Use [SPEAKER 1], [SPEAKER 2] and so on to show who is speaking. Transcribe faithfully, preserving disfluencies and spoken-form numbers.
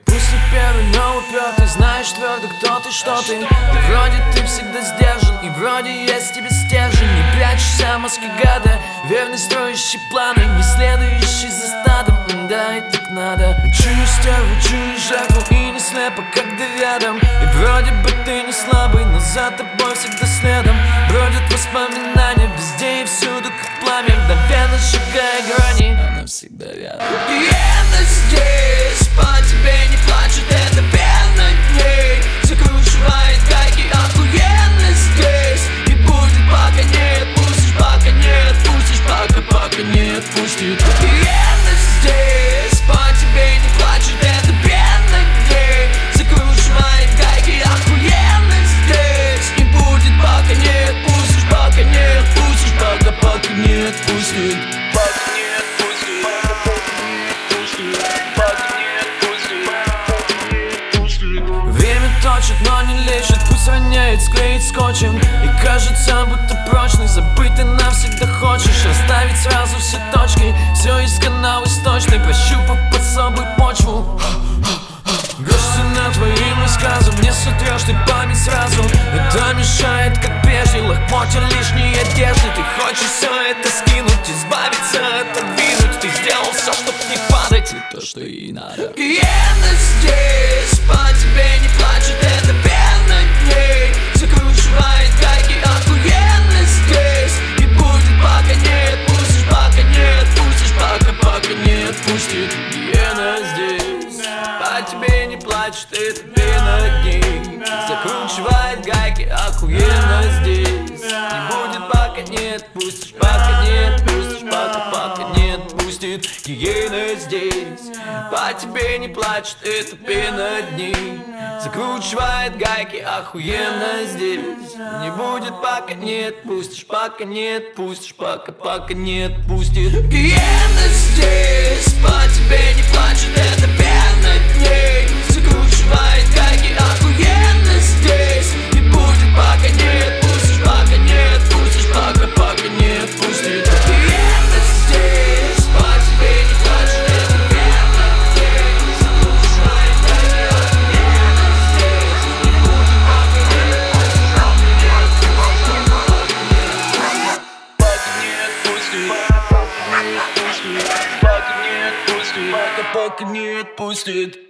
[SPEAKER 1] Пусть не первый, но упертый, знаешь твердо, кто ты, что ты. И вроде ты всегда сдержан, и вроде есть тебе стержень. Не прячешься маски гада, верный строящий планы, не следующий за стадом. Да, и так надо. Чую стерву, чую жертву, и не слепо, когда рядом. И вроде бы ты не слабый, но за тобой всегда следом бродят воспоминания везде и всюду, как пламя, мгновенно сжигая грани. Она всегда рядом. И это здесь, по тебе не плачет, это пена дней. Закручивает гайки, охуенно здесь. И будет, пока не отпустишь, пока не отпустишь, пока, пока не отпустит. И это здесь, по тебе не плачет, это пена дней. Закручивает гайки, охуенно здесь. И будет, пока не отпустишь, пока не отпустишь, пока, пока не отпустит. Пока не отпустит, пока не отпустит. Время точит, но не лечит, пусть роняет, склеить скотчем. И кажется, будто прочный, забыть ты навсегда хочешь. Расставить сразу все точки, все из канала источный, прощупав под собой почву. Грозься над твоим рассказом, не сотрешь ты память сразу. Это мешает, как прежде, лохмотья лишней одежды. Ты хочешь все это скинуть, избавиться, отодвинуть. Ты сделал все, чтоб не падать, и то, что ей надо. И это здесь, по тебе не плачет, это пена дней. Закручивает гайки, охуенно здесь. И будет, пока не отпустишь, пока не отпустишь, пока, пока не отпустит. Гиена здесь, по тебе не плачет, это пена дней. Закручивает гайки, охуенно здесь. Не будет, пока не отпустишь, пока не отпустишь, пока, пока не отпустит. Гиена здесь, по тебе не плачет, это пена дней. Закручивает гайки, охуенно здесь. Не будет, пока не отпустишь, пока не отпустишь, пока, пока не отпустит. Гиена здесь, по тебе не плачет, это пена дней. Закручивает гайки, охуенно здесь. Не будет, пока не отпустишь, пока не отпустишь, пока, пока не отпустит. Гиена здесь, по тебе не плачет, это пена дней. Закручивает гайки, охуенно здесь. Не будет, пока не отпустишь, пока не отпустишь, пока не отпустит, пока не отпустит, пока не отпустит, пока, пока не отпустит.